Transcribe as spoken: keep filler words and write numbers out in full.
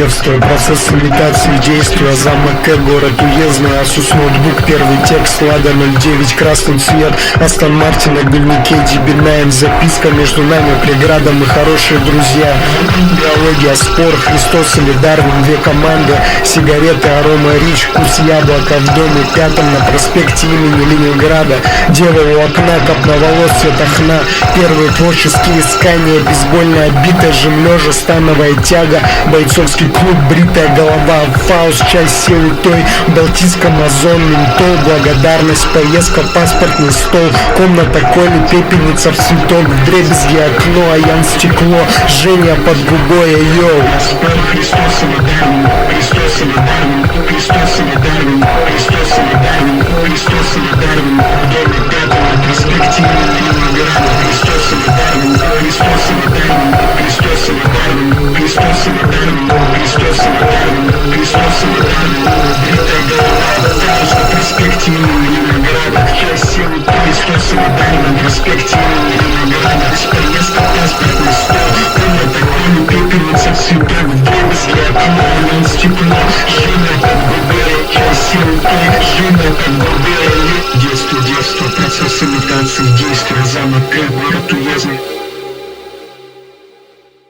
девство, процесс имитации действия. Замок К, город уездный, Asus ноутбук, первый текст, Лада ноль девять, красный цвет, Астон Мартин на гольнике, ди би девять, записка: между нами преграда, мы хорошие друзья. Биология, спор, Христос или Дарвин, две команды, сигареты, арома рич, вкус яблока в доме пятом на проспекте имени Ленинграда. Дева у окна, копна волос, цвета хна, первые творческие искания, бейсбольная бита, жемлежа, становая тяга, бойцовский клуб, бритая голова, Фауст, часть силы той, Балтийском озон, ментол, благодарность, поездка, паспортный стол, комната Коли, пепельница в цветок, вдребезги окно, а ян стекло, Женя под губой, йоу. Христос или Дарвин, Христос или Дарвин, Христос или Дарвин, Христос или Дарвин, Христос или Дарвин, в доме пятом на проспекте Ленинграда. Христос или Дарвин, Христос или Дарвин, Христос или Дарвин, Христос или Дарвин, Христос или Дарвин, Христос или Дарвин, бритая голова, Фауст на проспекте имени Ленинграда. Часть силы Христос или Дарвин на проспекте имени Ленинграда. Поездка, паспортный стол, комната Коли, пепельница в цветок, вдребезги окно, ян стекло, Женя под губой, часть силы той, Женя под губой. Детство, детство, процесс имитации действия. Замок К, город уездный.